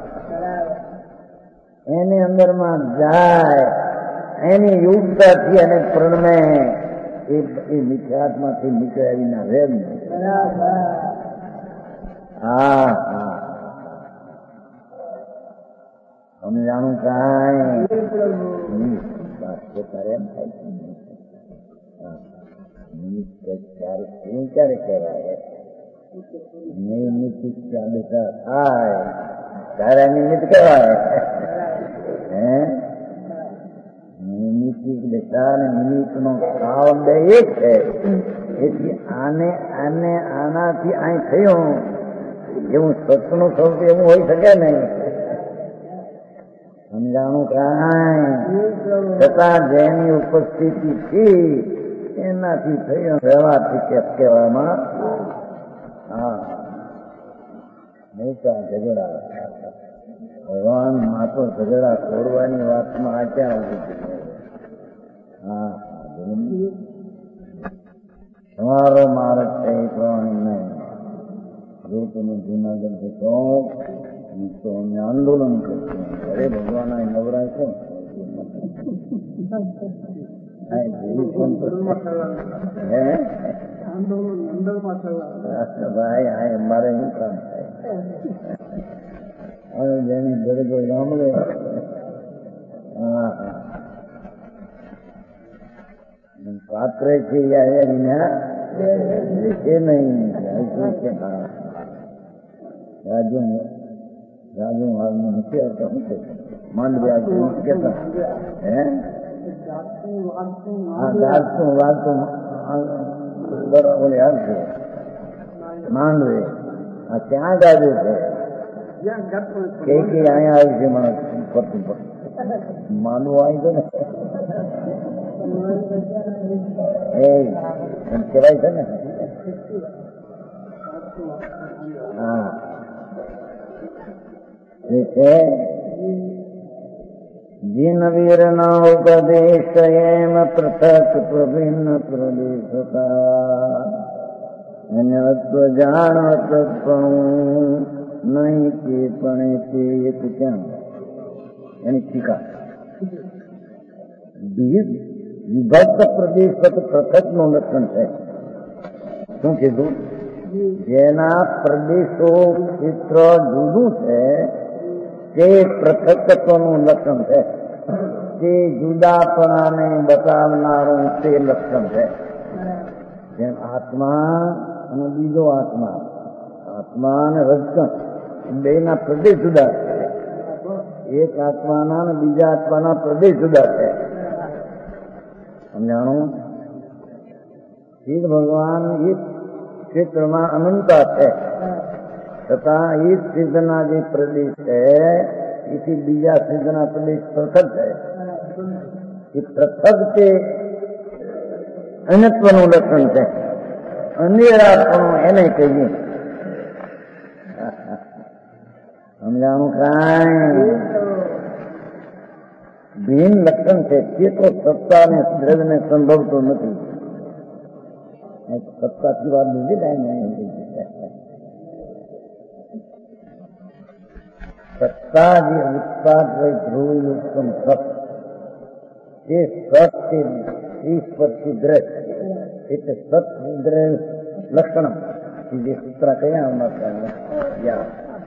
એની અંદરમાં જાય, એની યુક્તાથી અને પ્રણમે એ મિથ્યાત્માથી નીકળ્યા વિના રહે નહીં. હા હા સમજાણું કાંઈ ક્યારે કહેવાય નિમિત્ત બેટા થાય ત્યારે નિમિત્ત કહેવાય. નિમિત્ત બેટા ને નિમિત્ત નો ભાવ બે એક છે. તેથી આનાથી અહીં થયું એવું સત્યનું સૌથી એવું હોઈ શકે નહીં. સમજાણું કાંઈ છતાં જેની ઉપસ્થિતિ છે એનાથી થયું વ્યવહારથી કહેવામાં. હા મોટા ઝઘડા ભગવાન માતો ઝઘડા છોડવાની વાતમાં આ ક્યાં આવી? હા તમારો માર્ગ છે એ પ્રમાણે નહીં. જો તમે જુનાગઢ કહો તો અમે આંદોલન કરશું. અરે ભગવાન આ નવરાય છે ભાઈ આ અમારે શું કામ થાય? જેની ઘરે કોઈ સાંભળે પાત્રે છે નહીં. રાજુ હાલમાં નથી આવતા. શું છે માંડવ્યા કેતા વાગતું આવશે માંડવે. આ ક્યાં ગાજુ છે કે અહીંયા આવ્યું છે માણસ ફરતું ફરતું માંડવું આવી છે ને એમ કહેવાય છે ને. હા એ છે જીન વીર ના ઉપદેશ એમ પૃથક પ્રભિન્ન પ્રદેશતા અન્યત્વ જાણ તત્પણું નહીં કે પણ તે એક ક્યાં. એની ટીકા વિભક્ત પ્રદેશ પૃથક નું લક્ષણ છે. શું કીધું? જેના પ્રદેશો ક્ષેત્ર જુદું છે તે પૃથકત્વનું લક્ષણ છે. તે જુદાપણાને બતાવનારું તે લક્ષણ છે. જેમ આત્મા અને બીજો આત્મા, આત્મા અને રજકણ બે ના પ્રદેશ જુદા છે. એક આત્માના અને બીજા આત્માના પ્રદેશ જુદા છે. સમજાણું? શિવ ભગવાન એક ક્ષેત્રમાં અનંતા છે, છતાં એક સિદ્ધના જે પ્રદેશ છે એથી બીજા સિદ્ધના પ્રદેશ પૃથક છે. એ પૃથક તે અન્યત્વનું લક્ષણ છે. અનિરાપણું એને કહીએ. સમજાણું કાંઈ? ભિન્ન લક્ષણ છે તે તો સત્તા ને દ્રવ્યને સંભવતો નથી. સત્તાથી વાત લીધી ને સત્તા જે ઉત્પાદ હોય ધ્રુવ ઉત્તમ સત તે સત તે સ્પર્શી દ્રશ્ય એટલે સત લક્ષણ જે સૂત્ર કયા અમારા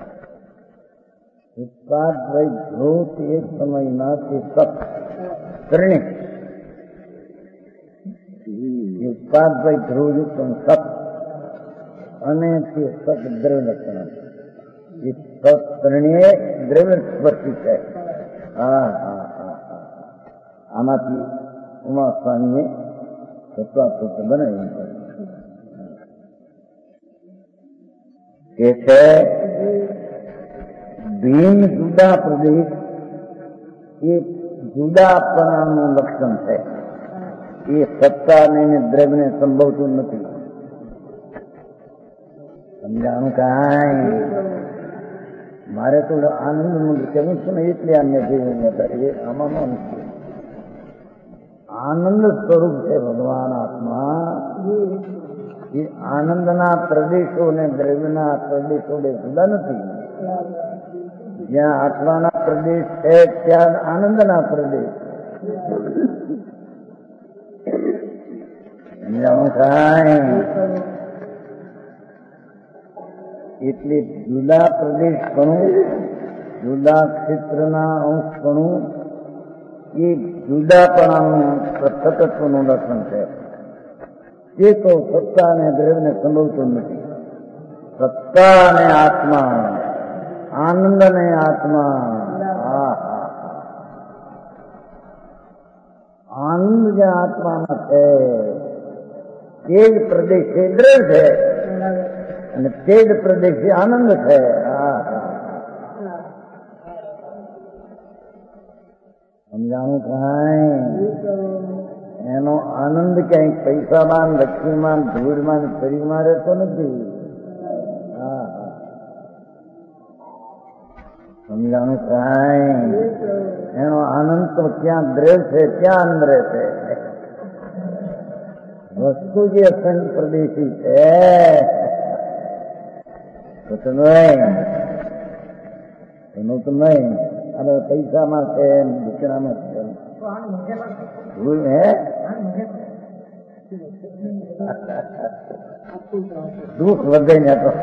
ઉત્પાદ વય ધ્રુવ એક સમયના તે સત ત્રણે ઉત્પાદભાઈ ધ્રુવયુક્ત સત અને તે સત દ્રવ્ય લક્ષણ એ સત ત્રણેય દ્રવ્ય સ્પર્શી છે. હા હા હા હા આમાંથી ઉમા સ્વામીએ તત્વાસૂત્ર બનાવ્યું કે છે ભિન્ન જુદા પ્રદેશ એ જુદાપણાનું લક્ષણ છે. એ સત્તાને દ્રવ્યને સંભવતું નથી. સમજાણું કાંઈ મારે તો આનંદ કહેવું છું ને એટલે આને આમાં આનંદ સ્વરૂપ છે ભગવાન આત્મા. એ આનંદના પ્રદેશો ને દ્રવ્યના પ્રદેશો જુદા નથી. જ્યાં આત્માના પ્રદેશ છે ત્યાં આનંદના પ્રદેશ. એટલે જુદા પ્રદેશપણું જુદા ક્ષેત્રના અંશપણું એ જુદાપણાનું સતત્વનું લક્ષણ છે. એ તો સત્તા અને દ્રવ્યને સંભવતું નથી. સત્તા અને આત્મા, આનંદ અને આત્મા, આનંદ જે આત્મામાં છે તે જ પ્રદેશ છે દ્રવ્ય છે અને તે જ પ્રદેશ આનંદ છે. સમજાણું કાંઈ એનો આનંદ ક્યાંય પૈસામાં, લક્ષ્મીમાં, ધૂળમાં, શરીરમાં રહેતો નથી. સમજાણું કાંઈ એનો આનંદ તો ક્યાં દ્રવ્ય છે ત્યાં આનંદ રહે છે. વસ્તુ જે અખંડ પ્રદેશી છે તો એનું તો નહીં. અને પૈસામાં છે, દીકરામાં છે, દુઃખ વધે ને તો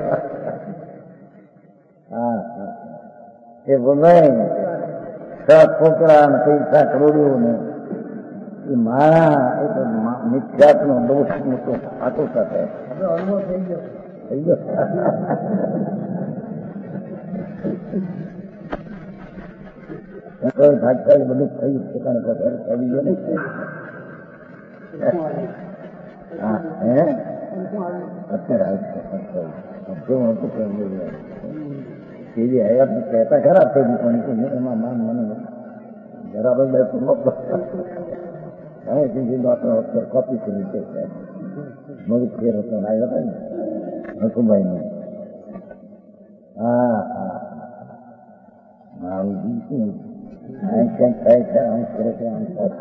હા એ બોલાય છોકરા ને પૈસા કરોડ્યો ને એ મારા એ તો મિથ્યાત નો દોષ મોટો આટો સાથે થઈ ગયો. ભાગશાળી બધું થયું પોતાને આવી ગયો ને. અત્યારે હયાત કહેતા ખરા પણ એમાં માન મને બરાબર કોપી કરી છે. મગજ ફેર હતો આવ્યો હતો ને હકુભાઈ ને. હા હા આવું શું ક્યાંક થાય છે, આમ કરે છે, આમ થાય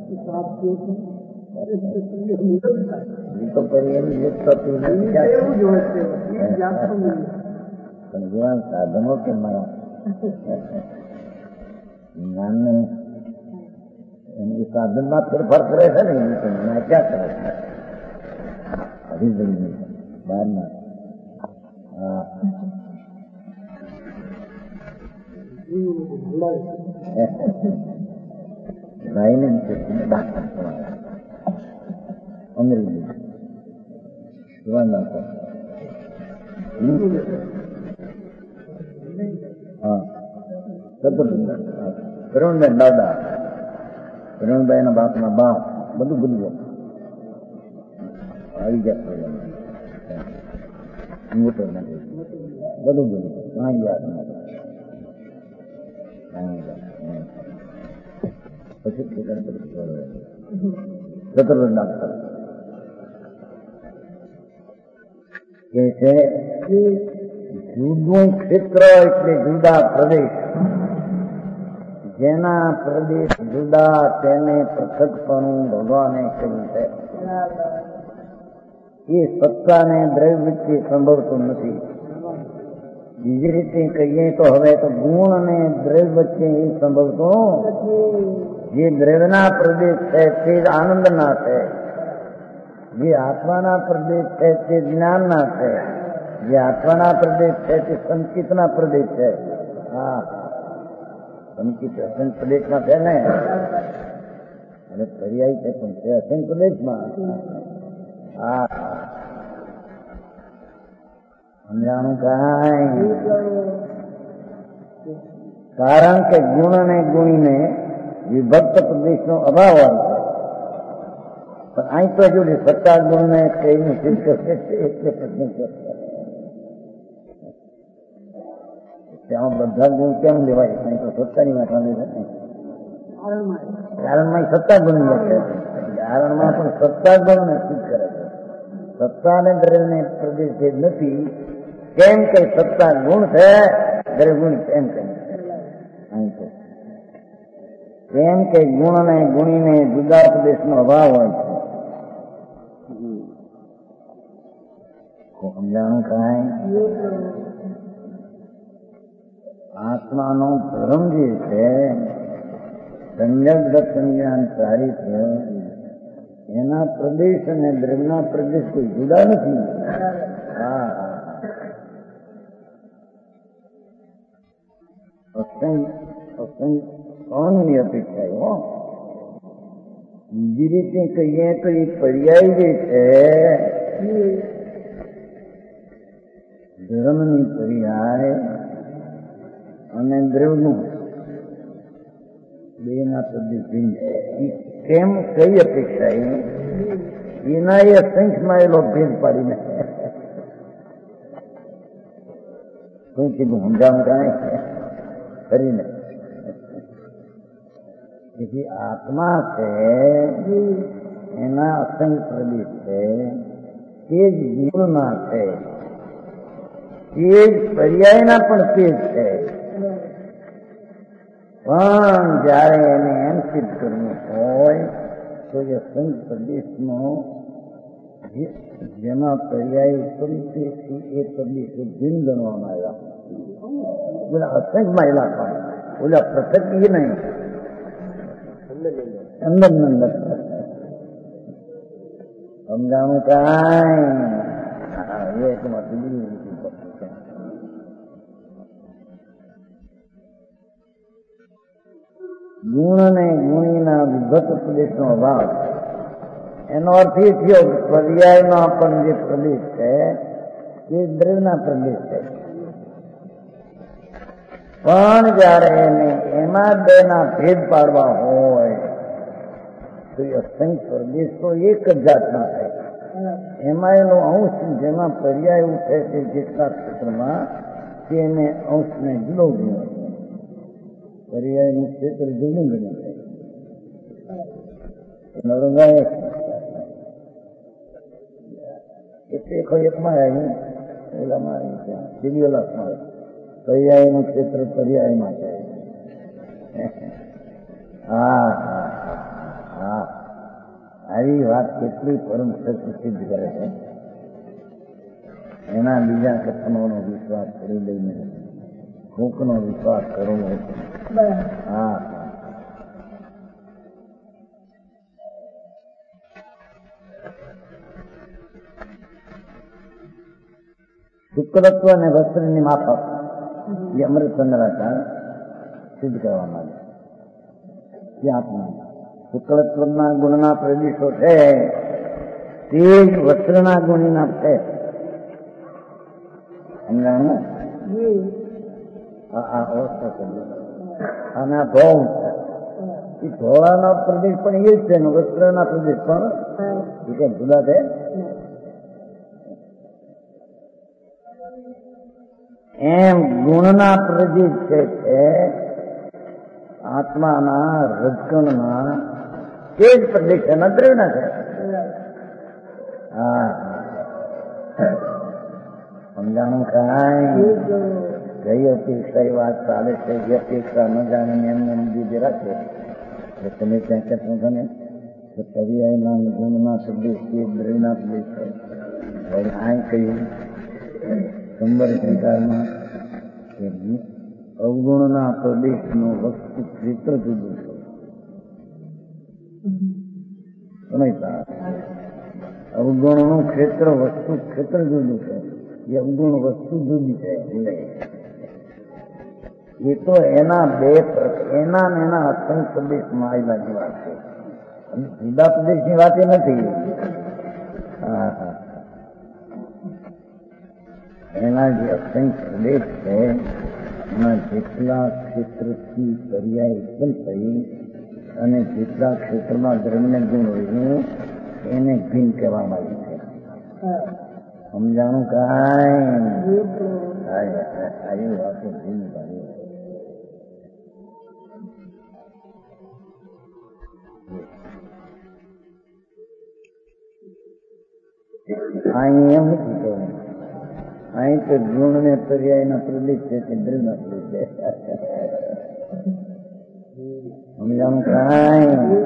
ભગવાન સાધનો કે મારા જ્ઞાનને એની સાધનમાં ફેરફાર કરે છે ને ક્યાં કરે છે હરિભરી બહારના. હા ભાઈને અંગ્રેજી હા કરુણબેન દાદા, કરુણભાઈ ના બાપ ના બાપ બધું ભૂલી આવી ગયા. મોટો બધું ભૂલી કાંઈ યાદ પછી ડાક્ટર કે છે જુદું ક્ષેત્ર એટલે જુદા પ્રદેશ. જેના પ્રદેશ જુદા તેને પૃથકપણું ભગવાને કહ્યું છે. એ સત્તાને દ્રવ્ય વચ્ચે સંભવતું નથી. બીજી રીતે કહીએ તો હવે તો ગુણ અને દ્રવ્ય વચ્ચે એ સંભવતું. જે દ્રવ્યના પ્રદેશ છે તે જ આનંદના છે. જે આત્માના પ્રદેશ છે તે જ્ઞાનના છે. જે આત્માના પ્રદેશ છે તે સંકિતના પ્રદેશ છે. હા સંકિત અસંગ પ્રદેશમાં છે ને, અને પર્યાય છે પણ તે અસંગ પ્રદેશમાં. સમજાણું કાંઈ? કારણ કે ગુણ અને ગુણીને વિભક્ત પ્રદેશનો અભાવ હોય છે. પણ અહીં તો જો સત્તા ગુણને કઈને સિદ્ધ કરશે એટલે પ્રશ્ન કરશે. ત્યાં બધા ગુણ કેમ લેવાય? અહીં તો સત્તાની વાત આવે છે. કારણમાં સત્તા ગુણ છે. કારણમાં પણ સત્તા ગુણને સિદ્ધ કરે છે. સત્તાને દ્રવ્યને પ્રદેશ નથી. કેમ કે સત્તા ગુણ છે, દ્રવ્ય ગુણ એમ કહે કેમ કે ગુણ અને ગુણીને જુદા પ્રદેશનો અભાવ હોય છે. સમજાણું કાંઈ? આત્માનો ધર્મ જે છે સંજ્ઞક સંજ્ઞાન ચારિત્ર એના પ્રદેશ અને દ્રવ્યના પ્રદેશ કોઈ જુદા નથી. હા અસંગની અપેક્ષા હો. બીજી રીતે કહીએ તો એ પર્યાય જે છે ધર્મની પર્યાય અને દ્રવ્યનું બે ના પ્રદેશ કેમ કઈ અપેક્ષા એના એ અસંખ્યમાં એલો ભેદ પાડીને શું કીધું સમજાવું કાંઈ કરીને. તેથી આત્મા છે એના અસંખ્ય પ્રદેશ છે, તે જ ગુણના છે, તે જ પર્યાયના પણ તે જ છે. પણ જયારે એને એમ સિદ્ધ કરવું હોય તો એ અસંખ્ય પ્રદેશનો જેમાં પર્યાય ઉત્પન્ન છે એ પ્રદેશો ભિન્ન ગણવામાં આવ્યા. બોલા અસંખ્યમાં એલા પણ બોલા પૃથક એ નહીં અંદર અંદર સમજાણું કાંઈ? ગુણ અને ગુણીના વિભક્ત પ્રદેશનો અભાવ. એનો અર્થ એ થયો પર્યાયનો પણ જે પ્રદેશ છે એ દ્રવ્યના પ્રદેશ છે. પણ જયારે એને એમાં બે ના ભેદ પાડવા હોય તો એ અસંખ્ય પ્રદેશ તો એક જ જાતના થાય. એમાં એનો અંશ જેમાં પર્યાય ઉઠે છે જેટલા ક્ષેત્રમાં તેને અંશને જુદો જુદો પર્યાયનું ક્ષેત્ર જુદું જુદું થાય. એટલે એકમાં આવ્યું ઓલામાં આવ્યું ત્યાં દિવ્યલાસમાં પર્યાયનું ક્ષેત્ર પર્યાયમાં છે. હા હા આવી વાત કેટલી પરમ સત્ય સિદ્ધ કરે છે. એના બીજા કથનોનો વિશ્વાસ કરી લઈને ભૂખનો વિશ્વાસ કરવો. હા શુક્રત્વ અને વસ્ત્રની માફક એ અમૃત ચંદ્રાચાર સિદ્ધ કરવામાં આવે. આત્મા શુક્લત્વના ગુણના પ્રદેશો છે તે જ વસ્ત્રના ગુણના છે. સમજાણું? અને ભૌમ છે એ ધોળાના પ્રદેશ પણ એ જ છે ને વસ્ત્રના પ્રદેશ પણ એ કઈ જુદા છે. એમ ગુણના પ્રદેશ છે આત્માના રજકણના તે જ પ્રદેશ એના દ્રવ્યના છે. હા સમજાણું કાંઈ? ગઈ અપેક્ષા વાત ચાલે છે. જે અપેક્ષા ન જાણીને એમને દીધી રાખે એટલે તમે ત્યાં કહેતું તમે પર્યાયના ગુણના પ્રદેશ તે દ્રવ્યના પ્રદેશ છે. હવે આ કહ્યું સંબર સંસારમાં અવગુણના પ્રદેશનું વસ્તુ ક્ષેત્ર જુદું છે. સમજતા? અવગુણનું ક્ષેત્ર વસ્તુ ક્ષેત્ર જુદું છે. એ અવગુણ વસ્તુ જુદી છે. એ તો એના બે એના ને એના અસંખ્ય પ્રદેશમાં આવેલા વાત છે. જુદા પ્રદેશની વાત એ નથી. એના જે અસંખ્ય પ્રદેશ છે એમાં જેટલા ક્ષેત્રથી પર્યાય ઉત્પન્ન થઈ અને જેટલા ક્ષેત્રમાં દ્રવ્યને ગુણ હોય એને ભીન કહેવામાં આવ્યું છે. સમજાણું કાંઈ આવ્યું વાતો ભીન ભાવ્યું. અહીં એમ નથી કહ્યું. અહીં તો ગુણ ને પર્યાયના પ્રદેશ છે કે દ્રવ્યના પ્રદેશ છે. સમજાણું કાંઈ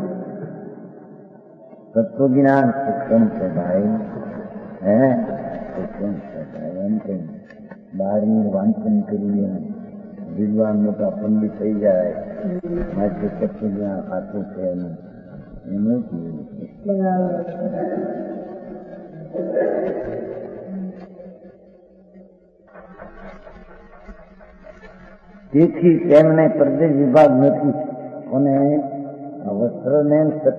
તત્વજ્ઞાન સૂક્ષ્મ છે ભાઈ. સૂક્ષ્મ છે ભાઈ. એમ કઈ બહારનું વાંચન કરીએ વિદ્વાન મોટા પંડિત થઈ જાય માટે તત્વજ્ઞાન સાચું છે એનું તેથી તેમને પ્રદેશ વિભાગ નથી. અને વસ્ત્રને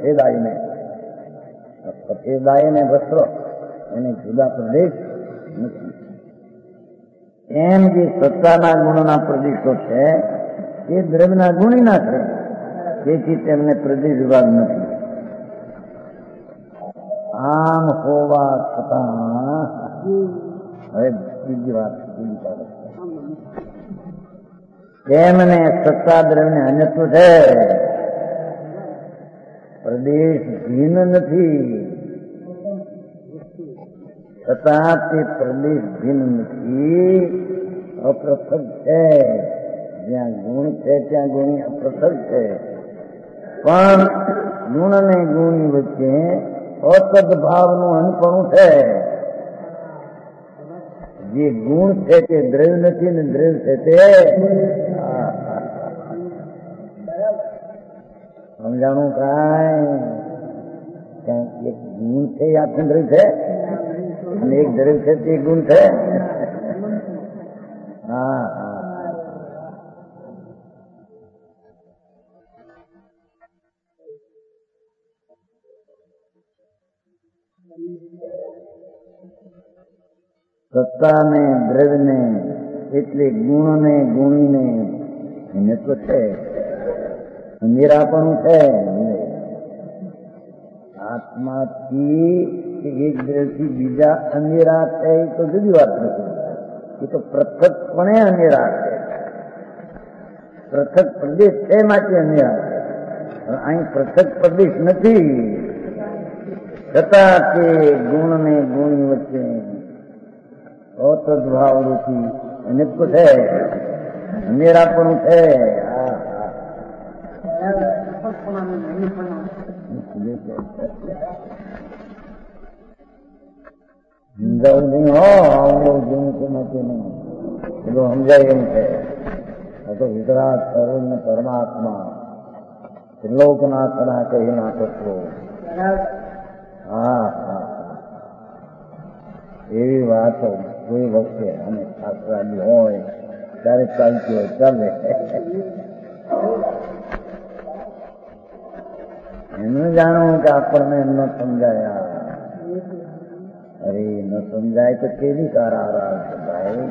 સફેદાઈને વસ્ત્રો એને જુદા પ્રદેશ નથી. એમ જે સત્તાના ગુણોના પ્રદેશો છે તે દ્રવ્યના ગુણીના છે. તેથી તેમને પ્રદેશ વિભાગ નથી. આમ હોવા છતાં હવે બીજી વાત તેમને સત્તા દ્રવ્યને અન્યત્વ છે. પ્રદેશ ભિન્ન નથી છતાં તે પ્રદેશ ભિન્ન નથી. અપૃથક છે. જ્યાં ગુણ છે ત્યાં ગુણી અપૃથક છે. પણ ગુણ અને ગુણી વચ્ચે અતદભાવનું અનુપણું છે. જે ગુણ છે તે દ્રવ્ય નથી ને દ્રવ્ય છે તે સમજાણું કાંઈ. એક ગુણ છે એ આખું દ્રવ્ય છે અને એક દ્રવ્ય છે તે ગુણ છે. સત્તાને દ્રવ્યને એટલે ગુણને ગુણીને અન્યત્વ છે. નિરાપણું છે. આત્માથી એક દ્રવ્યથી બીજા અનિરા છે એ તો જુદી વાત નથી. એ તો પૃથકપણે અનિરા છે. પૃથક પ્રદેશ છે માટે અનિરા છે. અહીં પૃથક પ્રદેશ નથી છતાં તે ગુણ ને ગુણી વચ્ચે અતદ્ભાવ રૂપી અનિત્વ છે. નિરાપણું છે. સમજાવું નહીં હો જેવું છે નથી નહીં પેલું સમજાય એમ છે. આ તો વિતરાગ સર્વ ને પરમાત્મા ત્રિલોકના ખરા કહીના તત્વો. એવી વાતો કોઈ વખતે અને શાસ્ત્રાદી હોય ત્યારે ચાલતી હોય ચાલે. એનું જાણવું કે આપણને ન સમજાયા. અરે ન સમજાય તો કેવી કારા છે ભાઈ.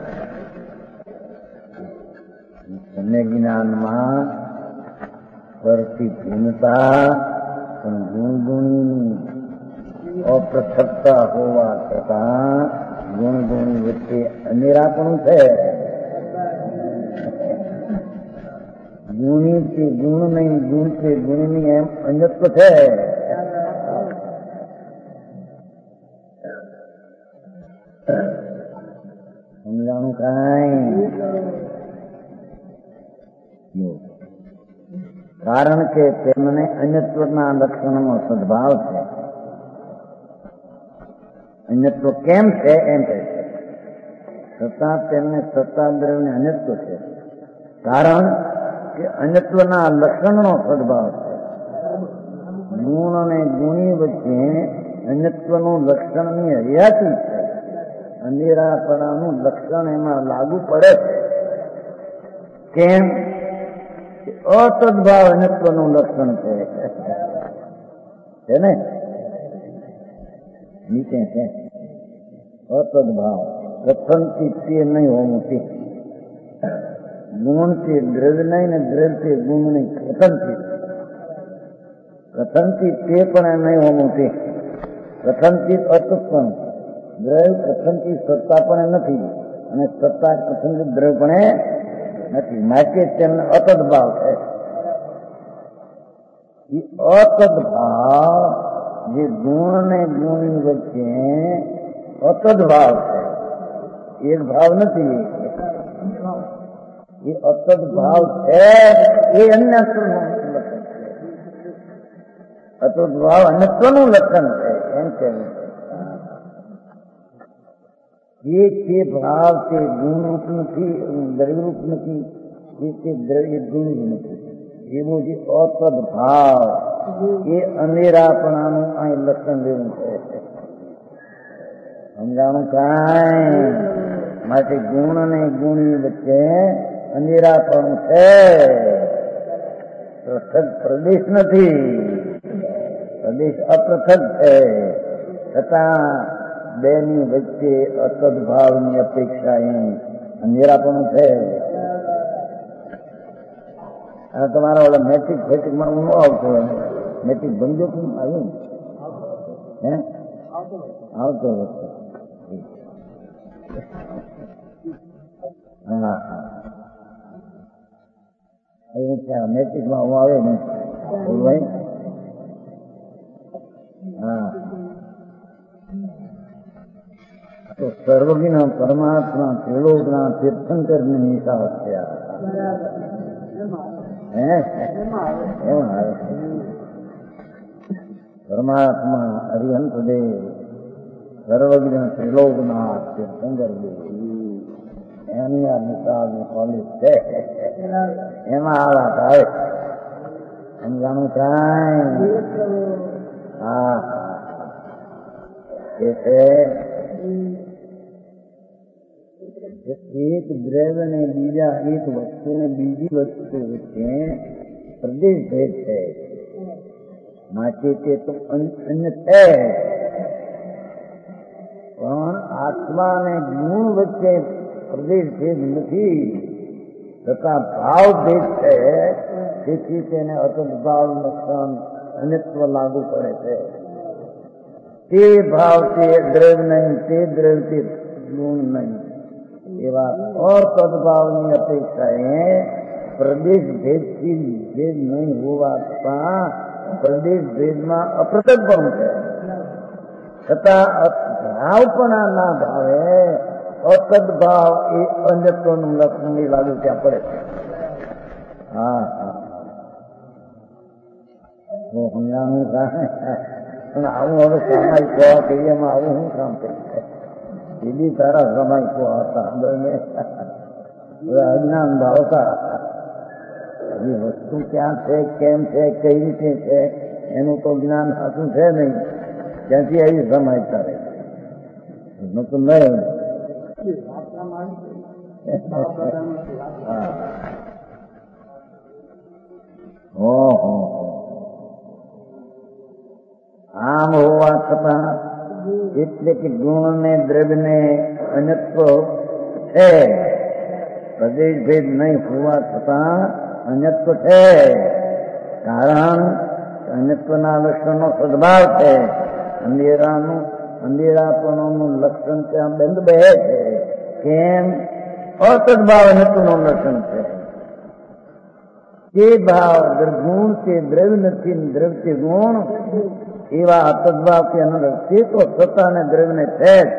સમ્ય જ્ઞાનમાં કરતી ભિન્નતા પણ ગુણગુણી અપૃથકતા હોવા છતાં ગુણગુણી વચ્ચે અનિરાપણું છે. ગુણી થી ગુણ નહીં ગુણ થી ગુણની એમ અન્યત્વ છે. સમજાણું કાંઈ. કારણ કે તેમને અન્યત્વના લક્ષણનો સદભાવ છે. અન્યત્વ કેમ છે એમ કહે છે. છતાં તેમને સત્તા દ્રવ્યને અન્યત્વ છે. કારણ કે અન્યત્વના લક્ષણનો સદભાવ છે. ગુણ અને ગુણી વચ્ચે અન્યત્વનું લક્ષણની હયાતી છે. અનિરાપણાનું લક્ષણ એમાં લાગુ પડે છે. કેમ? અતદ્ભાવ અન્યત્વનું લક્ષણ છે ને. નીચે છે અતદ ભાવ પ્રથમથી તે નહીં હોવું તે ગુણથી દ્રવ્ય નહીં ને દ્રવ્યથી ગુણ નહીં પ્રથમથી તે પણ નહીં હોવું તે પ્રથમથી અતત પણ દ્રવ્ય પ્રથમથી સત્તા પણ નથી અને સત્તા પ્રથમથી દ્રવ્ય પણ નથી માટે તેમને અતદ ભાવ છે. એ અતદ ભાવ જે ગુણ ને ગુણની વચ્ચે અતદ ભાવ છે, એક ભાવ નથી. એ અતદ ભાવ છે એ અન્યત્વનું લક્ષણ છે. અતદ ભાવ અન્યત્વનું લક્ષણ છે એમ કે જે ભાવ તે ગુણરૂપ નથી, દ્રવ્યરૂપ નથી, તે દ્રવ્ય ગુણ નથી. એવો જે અતદ ભાવ એ અંધેરાપણાનું અહીં લક્ષણ લેવું છે. સમજાણું કાંઈ? માટે ગુણ અને ગુણની વચ્ચે અંધેરાપણું છે, પૃથક પ્રદેશ નથી, પ્રદેશ અપૃથક છે. છતાં બેની વચ્ચે અતદ ભાવની અપેક્ષા એ અંધેરાપણું છે. આ તમારા ઓલા મેટ્રિકમાં હું આવતો મેટ્રિક બંધો પણ આવ્યું હે આવતો વખતે હા મેટ્રિકમાં હું આવે ને ભાઈ હા તો સર્વજ્ઞ પરમાત્મા ત્રિલોકના તીર્થંકરની નિશાળ થયા એમ આવે પરમાત્મા હરિહંત દેવ સર્વજ્ઞ ત્રિલોકનાથ તીર્થંકર દેવ એની આ નિશાળની કોલેજ છે. એમાં આ વાત આવે સમજાણું કાંઈ? હા એક દ્રવ્ય ને બીજા એક વસ્તુ ને બીજી વસ્તુ વચ્ચે પ્રદેશ ભેદ છે. માટે તે તો અન્ય છે, પણ આત્મા અને ગુણ વચ્ચે પ્રદેશ ભેદ નથી, તથા ભાવ ભેદ છે. તેથી તેને અતદ ભાવ લક્ષણ અન્યત્વ લાગુ પડે છે. તે ભાવ તે દ્રવ્ય નહીં, તે દ્રવ્ય તે ગુણ નહીં. એવા અતદભાવની અપેક્ષાએ પ્રદેશ ભેદથી ભેદ નહીં હોવા છતાં પ્રદેશ ભેદમાં અપૃથક પણ છે. છતાં ભાવપણાના ભાવે અતદ ભાવ એ અન્યત્વનું લક્ષણ લાગુ ત્યાં પડે છે. હા હા સમજાણું પણ આવું હવે સામાયિક હોવા કહીએ એમાં આવું શું કામ કરી બીજી તારા સામાયિકો હતા અજ્ઞાન ભાવતા એ વસ્તુ ક્યાં છે, કેમ છે, કઈ રીતે છે એનું તો જ્ઞાન સાચું છે નહીં. ત્યાંથી આવી સમાયતા રહે એનું તો નહીં. આમ હોવા છતાં એટલે કે ગુણ ને દ્રવ્ય ને અન્યત્વ છે, પ્રદેશ ભેદ નહીં હોવા છતાં અન્યત્વ છે. કારણ અન્યત્વના લક્ષણનો સદભાવ છે. અંધેરાપણું લક્ષણ ત્યાં બંધ બે છે. કેમ? અસદભાવ અન્યત્વનું લક્ષણ છે. તે ભાવ ગુણ તે દ્રવ્ય નથી, દ્રવ્ય તે ગુણ એવા અતદભાવ કે તે તો સત્તા અને દ્રવ્યને છે જ.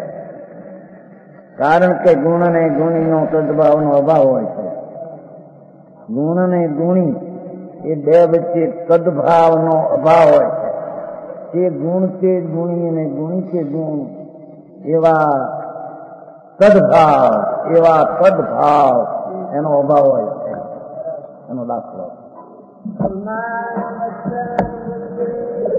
કારણ કે ગુણ અને ગુણીનો તદભાવનો અભાવ હોય છે. ગુણ અને ગુણી એ બે વચ્ચે તદભાવનો અભાવ હોય છે. તે ગુણ તે ગુણી અને ગુણી તે ગુણ એવા તદભાવ એનો અભાવ હોય છે. એનો દાખલો